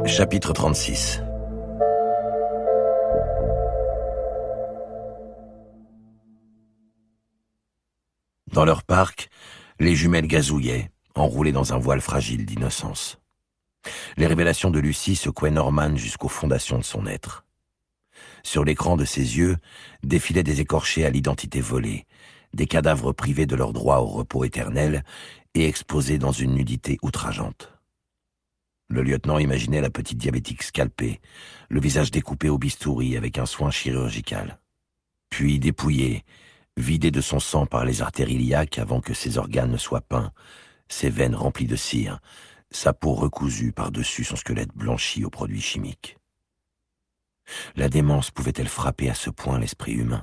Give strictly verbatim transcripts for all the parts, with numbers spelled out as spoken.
Chapitre trente-six. Dans leur parc, les jumelles gazouillaient, enroulées dans un voile fragile d'innocence. Les révélations de Lucie secouaient Norman jusqu'aux fondations de son être. Sur l'écran de ses yeux défilaient des écorchés à l'identité volée, des cadavres privés de leur droit au repos éternel et exposés dans une nudité outrageante. Le lieutenant imaginait la petite diabétique scalpée, le visage découpé au bistouri avec un soin chirurgical. Puis dépouillé, vidé de son sang par les artères iliaques avant que ses organes ne soient peints, ses veines remplies de cire, sa peau recousue par-dessus son squelette blanchi aux produits chimiques. La démence pouvait-elle frapper à ce point l'esprit humain?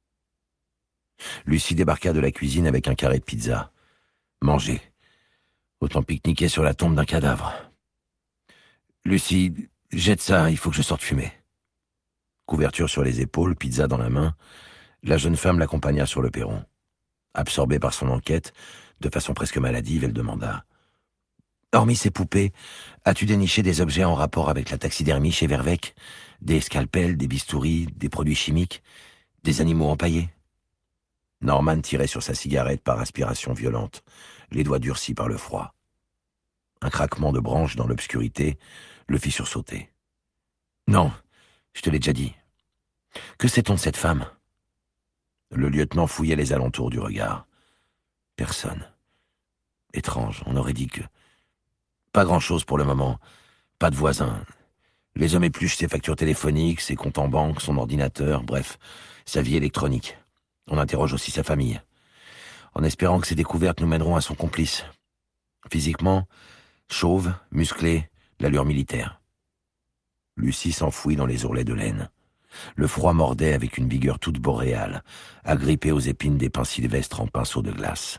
Lucie débarqua de la cuisine avec un carré de pizza. Manger. Autant pique-niquer sur la tombe d'un cadavre. « Lucie, jette ça, il faut que je sorte fumer. » Couverture sur les épaules, pizza dans la main, la jeune femme l'accompagna sur le perron. Absorbée par son enquête, de façon presque maladive, elle demanda « Hormis ces poupées, as-tu déniché des objets en rapport avec la taxidermie chez Verveck? Des scalpels, des bistouris, des produits chimiques, des animaux empaillés ?» Norman tirait sur sa cigarette par aspiration violente, les doigts durcis par le froid. Un craquement de branches dans l'obscurité le fit sursauter. « Non, je te l'ai déjà dit. Que sait-on de cette femme ?» Le lieutenant fouillait les alentours du regard. Personne. Étrange, on aurait dit que... Pas grand-chose pour le moment. Pas de voisins. Les hommes épluchent ses factures téléphoniques, ses comptes en banque, son ordinateur, bref, sa vie électronique. On interroge aussi sa famille, en espérant que ces découvertes nous mèneront à son complice. Physiquement, chauve, musclé, l'allure militaire. Lucie s'enfouit dans les ourlets de laine. Le froid mordait avec une vigueur toute boréale, agrippée aux épines des pins sylvestres en pinceau de glace.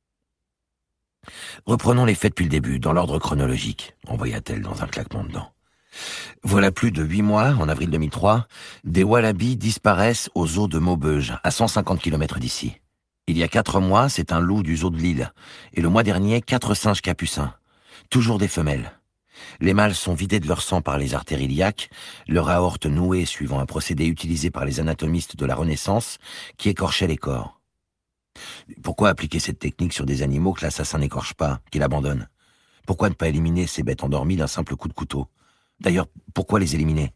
« Reprenons les faits depuis le début, dans l'ordre chronologique, » envoya-t-elle dans un claquement de dents. « Voilà plus de huit mois, en avril deux mille trois, des wallabies disparaissent aux eaux de Maubeuge, à cent cinquante kilomètres d'ici. Il y a quatre mois, c'est un loup du zoo de Lille, et le mois dernier, quatre singes capucins. Toujours des femelles. Les mâles sont vidés de leur sang par les artères iliaques, leur aorte nouée suivant un procédé utilisé par les anatomistes de la Renaissance qui écorchait les corps. Pourquoi appliquer cette technique sur des animaux que l'assassin n'écorche pas, qu'il abandonne? Pourquoi ne pas éliminer ces bêtes endormies d'un simple coup de couteau? D'ailleurs, pourquoi les éliminer?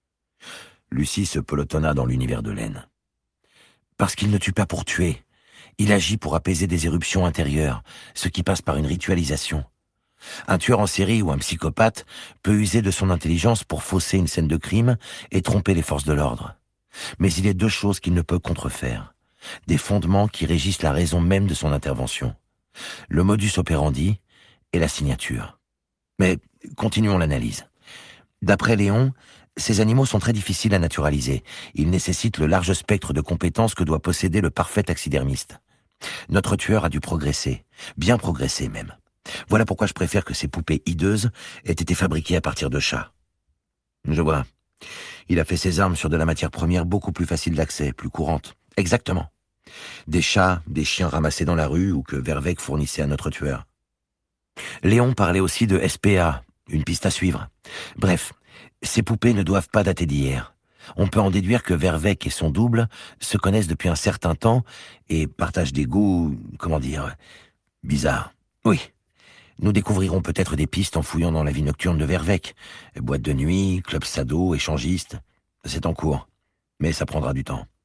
Lucie se pelotonna dans l'univers de laine. Parce qu'il ne tue pas pour tuer. Il agit pour apaiser des éruptions intérieures, ce qui passe par une ritualisation. Un tueur en série ou un psychopathe peut user de son intelligence pour fausser une scène de crime et tromper les forces de l'ordre. Mais il y a deux choses qu'il ne peut contrefaire. Des fondements qui régissent la raison même de son intervention. Le modus operandi et la signature. Mais continuons l'analyse. D'après Léon, ces animaux sont très difficiles à naturaliser. Ils nécessitent le large spectre de compétences que doit posséder le parfait taxidermiste. Notre tueur a dû progresser, bien progresser même. Voilà pourquoi je préfère que ces poupées hideuses aient été fabriquées à partir de chats. Je vois. Il a fait ses armes sur de la matière première beaucoup plus facile d'accès, plus courante. Exactement. Des chats, des chiens ramassés dans la rue ou que Verveck fournissait à notre tueur. Léon parlait aussi de S P A, une piste à suivre. Bref, ces poupées ne doivent pas dater d'hier. On peut en déduire que Verveck et son double se connaissent depuis un certain temps et partagent des goûts, comment dire, bizarres. Oui. Nous découvrirons peut-être des pistes en fouillant dans la vie nocturne de Verveck. Boîte de nuit, club sado, échangiste. C'est en cours. Mais ça prendra du temps.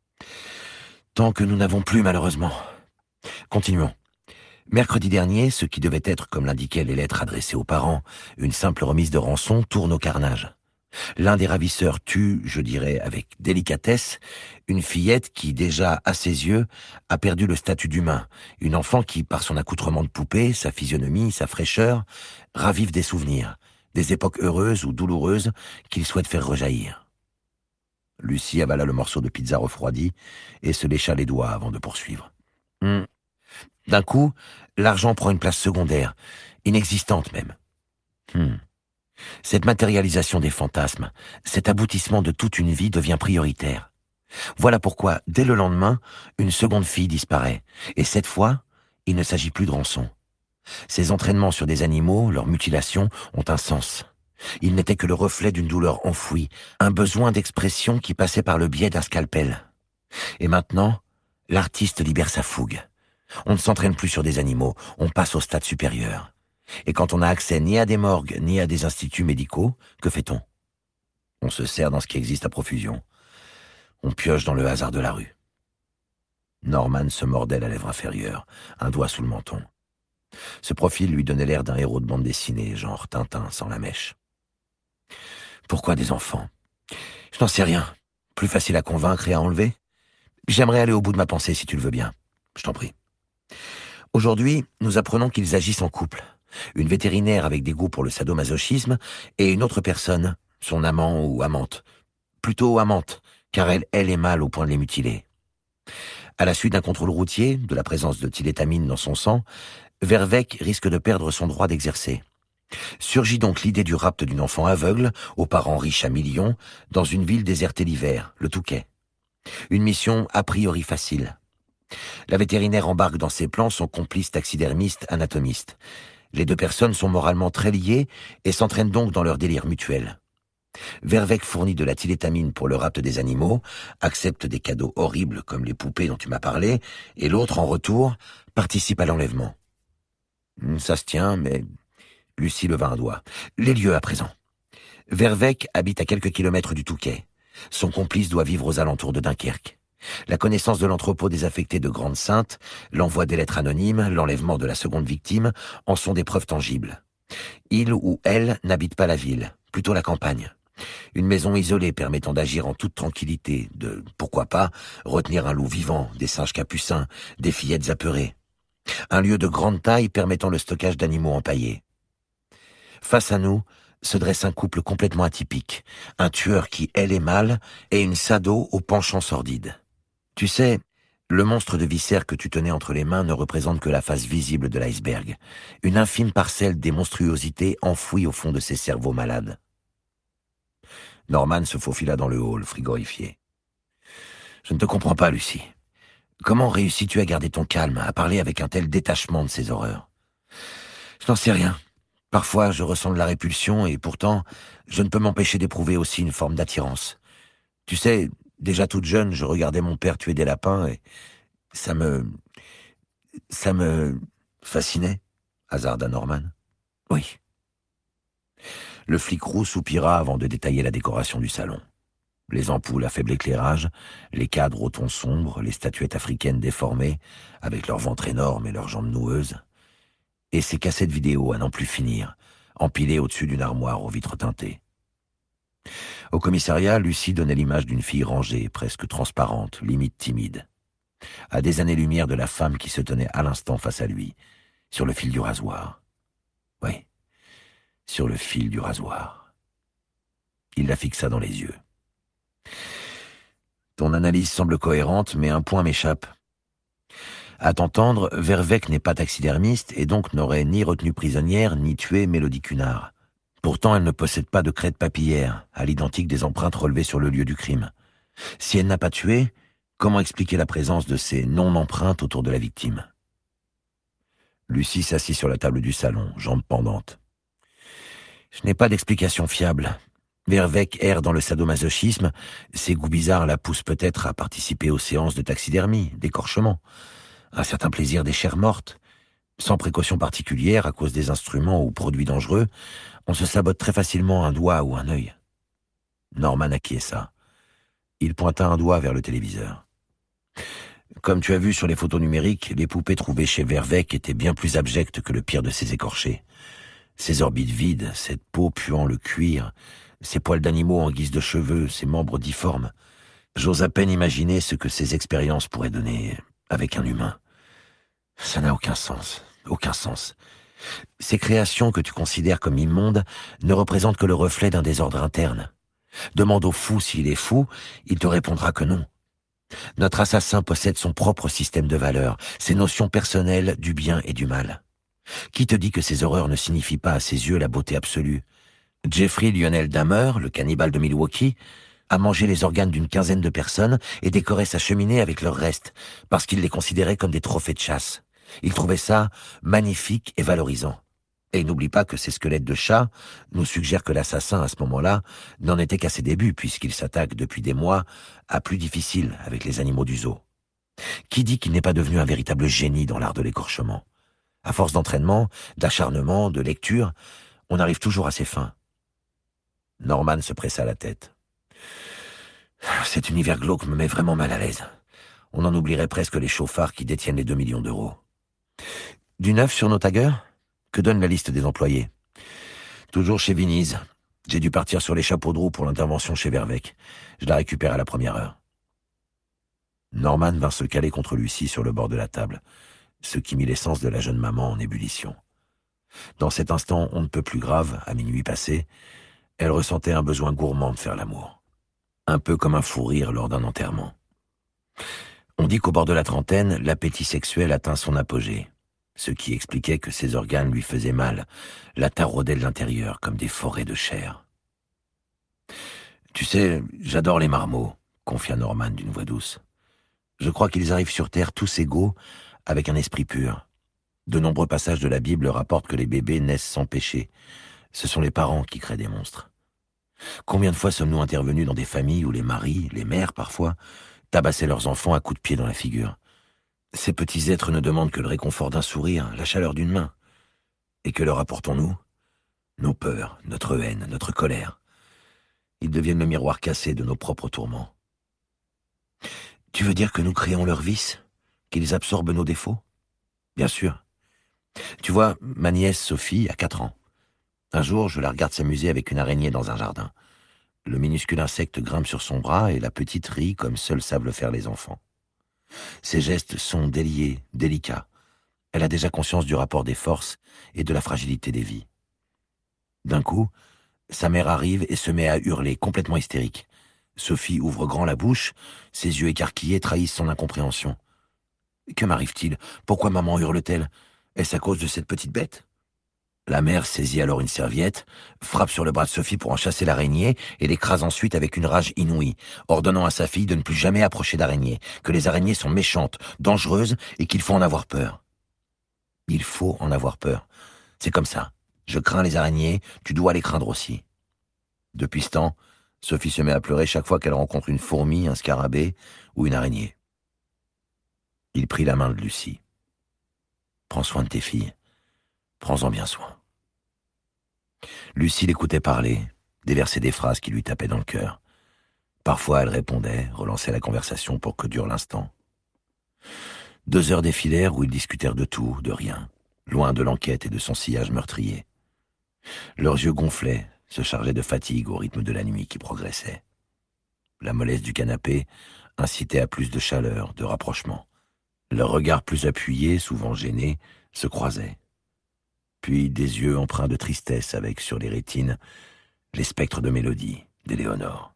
Tant que nous n'avons plus, malheureusement. Continuons. Mercredi dernier, ce qui devait être, comme l'indiquaient les lettres adressées aux parents, une simple remise de rançon, tourne au carnage. L'un des ravisseurs tue, je dirais avec délicatesse, une fillette qui, déjà à ses yeux, a perdu le statut d'humain, une enfant qui, par son accoutrement de poupée, sa physionomie, sa fraîcheur, ravive des souvenirs, des époques heureuses ou douloureuses qu'il souhaite faire rejaillir. Lucie avala le morceau de pizza refroidi et se lécha les doigts avant de poursuivre. Hum. D'un coup, l'argent prend une place secondaire, inexistante même. Hum. Cette matérialisation des fantasmes, cet aboutissement de toute une vie devient prioritaire. Voilà pourquoi, dès le lendemain, une seconde fille disparaît. Et cette fois, il ne s'agit plus de rançon. Ces entraînements sur des animaux, leurs mutilations, ont un sens. Il n'était que le reflet d'une douleur enfouie, un besoin d'expression qui passait par le biais d'un scalpel. Et maintenant, l'artiste libère sa fougue. On ne s'entraîne plus sur des animaux, on passe au stade supérieur. Et quand on n'a accès ni à des morgues, ni à des instituts médicaux, que fait-on? On se sert dans ce qui existe à profusion. On pioche dans le hasard de la rue. Norman se mordait la lèvre inférieure, un doigt sous le menton. Ce profil lui donnait l'air d'un héros de bande dessinée, genre Tintin sans la mèche. Pourquoi des enfants? Je n'en sais rien. Plus facile à convaincre et à enlever? J'aimerais aller au bout de ma pensée si tu le veux bien. Je t'en prie. Aujourd'hui, nous apprenons qu'ils agissent en couple. Une vétérinaire avec des goûts pour le sadomasochisme et une autre personne, son amant ou amante. Plutôt amante, car elle, elle est mâle au point de les mutiler. À la suite d'un contrôle routier, de la présence de thylétamine dans son sang, Verveck risque de perdre son droit d'exercer. Surgit donc l'idée du rapt d'une enfant aveugle, aux parents riches à millions, dans une ville désertée l'hiver, le Touquet. Une mission a priori facile. La vétérinaire embarque dans ses plans son complice taxidermiste anatomiste. Les deux personnes sont moralement très liées et s'entraînent donc dans leur délire mutuel. Verveck fournit de la thylétamine pour le rapt des animaux, accepte des cadeaux horribles comme les poupées dont tu m'as parlé, et l'autre, en retour, participe à l'enlèvement. Ça se tient, mais... Lucie leva un doigt. Les lieux à présent. Verveck habite à quelques kilomètres du Touquet. Son complice doit vivre aux alentours de Dunkerque. La connaissance de l'entrepôt désaffecté de Grande-Sainte, l'envoi des lettres anonymes, l'enlèvement de la seconde victime en sont des preuves tangibles. Il ou elle n'habite pas la ville, plutôt la campagne. Une maison isolée permettant d'agir en toute tranquillité, de, pourquoi pas, retenir un loup vivant, des singes capucins, des fillettes apeurées. Un lieu de grande taille permettant le stockage d'animaux empaillés. Face à nous se dresse un couple complètement atypique, un tueur qui, elle, est mâle, et une sado au penchant sordide. Tu sais, le monstre de viscère que tu tenais entre les mains ne représente que la face visible de l'iceberg, une infime parcelle des monstruosités enfouies au fond de ces cerveaux malades. Norman se faufila dans le hall, frigorifié. « Je ne te comprends pas, Lucie. Comment réussis-tu à garder ton calme, à parler avec un tel détachement de ces horreurs? Je n'en sais rien. Parfois, je ressens de la répulsion et pourtant, je ne peux m'empêcher d'éprouver aussi une forme d'attirance. Tu sais, déjà toute jeune, je regardais mon père tuer des lapins et ça me... ça me... fascinait, hasarda Norman. Oui. Le flic roux soupira avant de détailler la décoration du salon. Les ampoules à faible éclairage, les cadres au ton sombre, les statuettes africaines déformées, avec leur ventre énorme et leurs jambes noueuses, et ces cassettes vidéo à n'en plus finir, empilées au-dessus d'une armoire aux vitres teintées. Au commissariat, Lucie donnait l'image d'une fille rangée, presque transparente, limite timide, à des années-lumière de la femme qui se tenait à l'instant face à lui, sur le fil du rasoir. Oui, sur le fil du rasoir. Il la fixa dans les yeux. Ton analyse semble cohérente, mais un point m'échappe. À t'entendre, Verveck n'est pas taxidermiste et donc n'aurait ni retenu prisonnière ni tué Mélodie Cunard. Pourtant, elle ne possède pas de crête papillaire, à l'identique des empreintes relevées sur le lieu du crime. Si elle n'a pas tué, comment expliquer la présence de ces non-empreintes autour de la victime? Lucie s'assit sur la table du salon, jambes pendantes. Je n'ai pas d'explication fiable. Verveck erre dans le sadomasochisme, ses goûts bizarres la poussent peut-être à participer aux séances de taxidermie, d'écorchement, un certain plaisir des chairs mortes. Sans précaution particulière à cause des instruments ou produits dangereux, on se sabote très facilement un doigt ou un œil. Norman acquiesça. Il pointa un doigt vers le téléviseur. Comme tu as vu sur les photos numériques, les poupées trouvées chez Verveck étaient bien plus abjectes que le pire de ces écorchés. Ces orbites vides, cette peau puant le cuir, ces poils d'animaux en guise de cheveux, ces membres difformes. J'ose à peine imaginer ce que ces expériences pourraient donner avec un humain. Ça n'a aucun sens, aucun sens. Ces créations que tu considères comme immondes ne représentent que le reflet d'un désordre interne. Demande au fou s'il est fou, il te répondra que non. Notre assassin possède son propre système de valeurs, ses notions personnelles du bien et du mal. Qui te dit que ces horreurs ne signifient pas à ses yeux la beauté absolue? Jeffrey Lionel Dahmer, le cannibale de Milwaukee, a mangé les organes d'une quinzaine de personnes et décorait sa cheminée avec leurs restes, parce qu'il les considérait comme des trophées de chasse. Il trouvait ça magnifique et valorisant. Et n'oublie pas que ces squelettes de chats nous suggèrent que l'assassin, à ce moment-là, n'en était qu'à ses débuts, puisqu'il s'attaque depuis des mois à plus difficile avec les animaux du zoo. Qui dit qu'il n'est pas devenu un véritable génie dans l'art de l'écorchement? À force d'entraînement, d'acharnement, de lecture, on arrive toujours à ses fins. Norman se pressa la tête. Cet univers glauque me met vraiment mal à l'aise. On en oublierait presque les chauffards qui détiennent les deux millions d'euros. Du neuf sur nos taggers? Que donne la liste des employés? Toujours chez Viniz. J'ai dû partir sur les chapeaux de roue pour l'intervention chez Vervec. Je la récupère à la première heure. Norman vint se caler contre Lucie sur le bord de la table, ce qui mit l'essence de la jeune maman en ébullition. Dans cet instant on ne peut plus grave, à minuit passé, elle ressentait un besoin gourmand de faire l'amour. Un peu comme un fou rire lors d'un enterrement. On dit qu'au bord de la trentaine, l'appétit sexuel atteint son apogée, ce qui expliquait que ses organes lui faisaient mal, la taraudaient de l'intérieur comme des forêts de chair. « Tu sais, j'adore les marmots », confia Norman d'une voix douce. « Je crois qu'ils arrivent sur Terre tous égaux, avec un esprit pur. De nombreux passages de la Bible rapportent que les bébés naissent sans péché. Ce sont les parents qui créent des monstres. Combien de fois sommes-nous intervenus dans des familles où les maris, les mères parfois, tabassaient leurs enfants à coups de pied dans la figure? Ces petits êtres ne demandent que le réconfort d'un sourire, la chaleur d'une main. Et que leur apportons-nous? Nos peurs, notre haine, notre colère. Ils deviennent le miroir cassé de nos propres tourments. Tu veux dire que nous créons leurs vices? Qu'ils absorbent nos défauts? Bien sûr. Tu vois, ma nièce Sophie a quatre ans. Un jour, je la regarde s'amuser avec une araignée dans un jardin. Le minuscule insecte grimpe sur son bras et la petite rit comme seuls savent le faire les enfants. Ses gestes sont déliés, délicats. Elle a déjà conscience du rapport des forces et de la fragilité des vies. D'un coup, sa mère arrive et se met à hurler, complètement hystérique. Sophie ouvre grand la bouche, ses yeux écarquillés trahissent son incompréhension. Que m'arrive-t-il? Pourquoi maman hurle-t-elle? Est-ce à cause de cette petite bête? La mère saisit alors une serviette, frappe sur le bras de Sophie pour en chasser l'araignée et l'écrase ensuite avec une rage inouïe, ordonnant à sa fille de ne plus jamais approcher d'araignées, que les araignées sont méchantes, dangereuses et qu'il faut en avoir peur. Il faut en avoir peur. C'est comme ça. Je crains les araignées, tu dois les craindre aussi. Depuis ce temps, Sophie se met à pleurer chaque fois qu'elle rencontre une fourmi, un scarabée ou une araignée. Il prit la main de Lucie. Prends soin de tes filles. Prends-en bien soin. Lucie l'écoutait parler, déverser des phrases qui lui tapaient dans le cœur. Parfois elle répondait, relançait la conversation pour que dure l'instant. Deux heures défilèrent où ils discutèrent de tout, de rien, loin de l'enquête et de son sillage meurtrier. Leurs yeux gonflaient, se chargeaient de fatigue au rythme de la nuit qui progressait. La mollesse du canapé incitait à plus de chaleur, de rapprochement. Leurs regards plus appuyés, souvent gênés, se croisaient. Puis des yeux empreints de tristesse avec, sur les rétines, les spectres de mélodie d'Éléonore.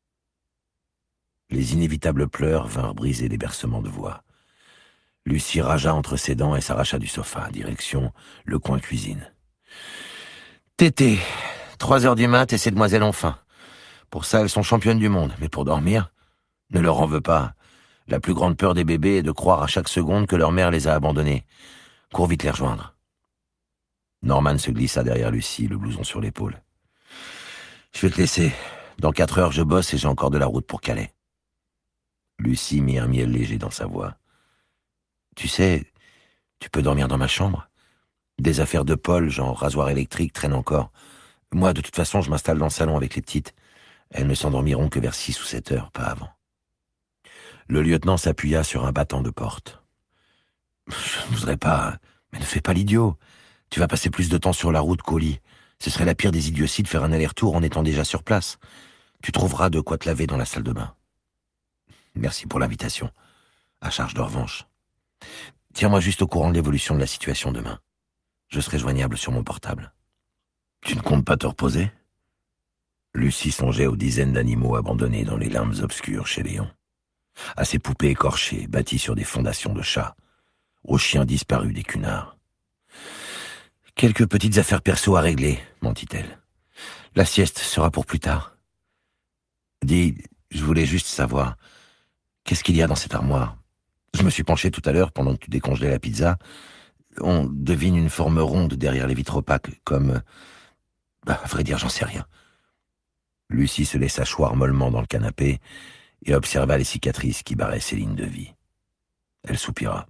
Les inévitables pleurs vinrent briser les bercements de voix. Lucie ragea entre ses dents et s'arracha du sofa, direction le coin cuisine. « Tété, trois heures du mat et ces demoiselles ont faim. Pour ça, elles sont championnes du monde, mais pour dormir, ne leur en veux pas. La plus grande peur des bébés est de croire à chaque seconde que leur mère les a abandonnés. Cours vite les rejoindre. » Norman se glissa derrière Lucie, le blouson sur l'épaule. « Je vais te laisser. Dans quatre heures, je bosse et j'ai encore de la route pour Calais. » Lucie mit un miel léger dans sa voix. « Tu sais, tu peux dormir dans ma chambre. Des affaires de Paul, genre rasoir électrique, traînent encore. Moi, de toute façon, je m'installe dans le salon avec les petites. Elles ne s'endormiront que vers six ou sept heures, pas avant. » Le lieutenant s'appuya sur un battant de porte. « Je ne voudrais pas, mais ne fais pas l'idiot. Tu vas passer plus de temps sur la route qu'au lit. Ce serait la pire des idioties de faire un aller-retour en étant déjà sur place. Tu trouveras de quoi te laver dans la salle de bain. Merci pour l'invitation. À charge de revanche. Tiens-moi juste au courant de l'évolution de la situation demain. Je serai joignable sur mon portable. Tu ne comptes pas te reposer? » Lucie songeait aux dizaines d'animaux abandonnés dans les limbes obscures chez Léon. À ces poupées écorchées, bâties sur des fondations de chats. Aux chiens disparus des cunards. Quelques petites affaires perso à régler, mentit-elle. La sieste sera pour plus tard. Dis, je voulais juste savoir, qu'est-ce qu'il y a dans cette armoire? Je me suis penché tout à l'heure pendant que tu décongelais la pizza. On devine une forme ronde derrière les vitres opaques, comme... Bah, à vrai dire, j'en sais rien. Lucie se laissa choir mollement dans le canapé et observa les cicatrices qui barraient ses lignes de vie. Elle soupira.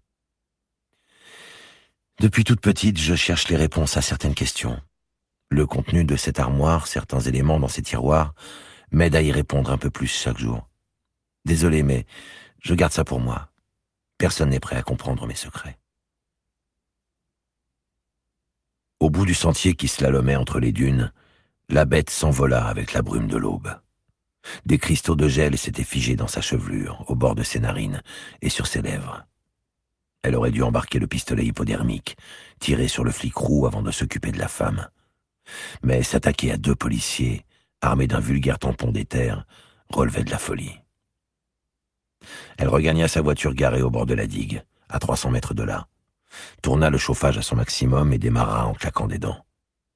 Depuis toute petite, je cherche les réponses à certaines questions. Le contenu de cette armoire, certains éléments dans ces tiroirs, m'aident à y répondre un peu plus chaque jour. Désolé, mais je garde ça pour moi. Personne n'est prêt à comprendre mes secrets. Au bout du sentier qui slalomait entre les dunes, la bête s'envola avec la brume de l'aube. Des cristaux de gel s'étaient figés dans sa chevelure, au bord de ses narines et sur ses lèvres. Elle aurait dû embarquer le pistolet hypodermique, tirer sur le flic roux avant de s'occuper de la femme. Mais s'attaquer à deux policiers, armés d'un vulgaire tampon d'éther, relevait de la folie. Elle regagna sa voiture garée au bord de la digue, à trois cents mètres de là, tourna le chauffage à son maximum et démarra en claquant des dents.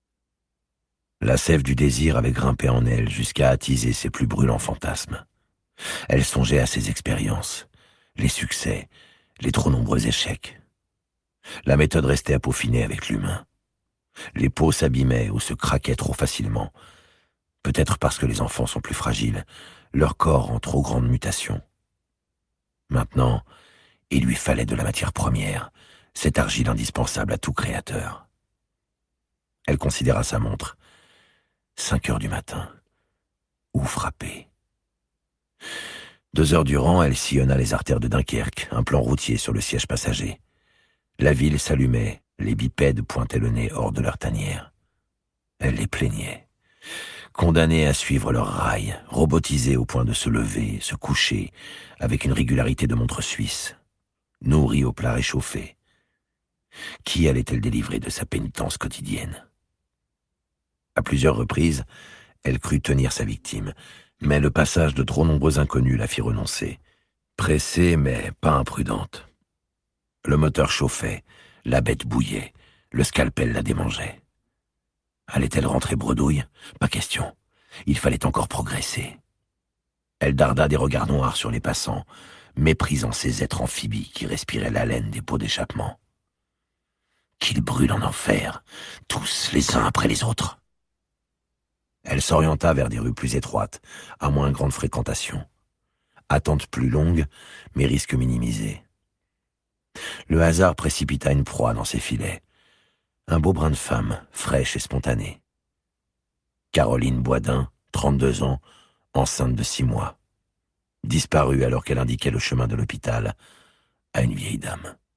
La sève du désir avait grimpé en elle jusqu'à attiser ses plus brûlants fantasmes. Elle songeait à ses expériences, les succès, les trop nombreux échecs. La méthode restait à peaufiner avec l'humain. Les peaux s'abîmaient ou se craquaient trop facilement, peut-être parce que les enfants sont plus fragiles, leur corps en trop grande mutation. Maintenant, il lui fallait de la matière première, cette argile indispensable à tout créateur. Elle considéra sa montre. Cinq heures du matin. Où frapper? Deux heures durant, elle sillonna les artères de Dunkerque, un plan routier sur le siège passager. La ville s'allumait, les bipèdes pointaient le nez hors de leur tanière. Elle les plaignait. Condamnés à suivre leur rail, robotisés au point de se lever, se coucher, avec une régularité de montre suisse, nourris au plat réchauffé. Qui allait-elle délivrer de sa pénitence quotidienne? À plusieurs reprises, elle crut tenir sa victime, mais le passage de trop nombreux inconnus la fit renoncer. Pressée, mais pas imprudente. Le moteur chauffait, la bête bouillait, le scalpel la démangeait. Allait-elle rentrer bredouille? Pas question. Il fallait encore progresser. Elle darda des regards noirs sur les passants, méprisant ces êtres amphibies qui respiraient l'haleine des pots d'échappement. Qu'ils brûlent en enfer, tous les uns après les autres. Elle s'orienta vers des rues plus étroites, à moins grande fréquentation. Attente plus longue, mais risque minimisé. Le hasard précipita une proie dans ses filets. Un beau brin de femme, fraîche et spontanée. Caroline Boisdin, trente-deux ans, enceinte de six mois. Disparue alors qu'elle indiquait le chemin de l'hôpital à une vieille dame.